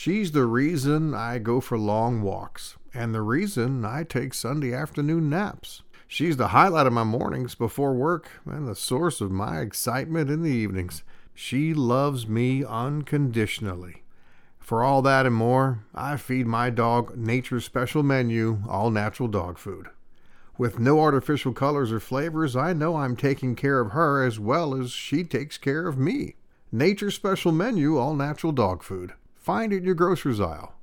She's the reason I go for long walks, and the reason I take Sunday afternoon naps. She's the highlight of my mornings before work and the source of my excitement in the evenings. She loves me unconditionally. For all that and more, I feed my dog Nature's Special Menu all-natural dog food. With no artificial colors or flavors, I know I'm taking care of her as well as she takes care of me. Nature's Special Menu all-natural dog food. Find it in your grocer's aisle.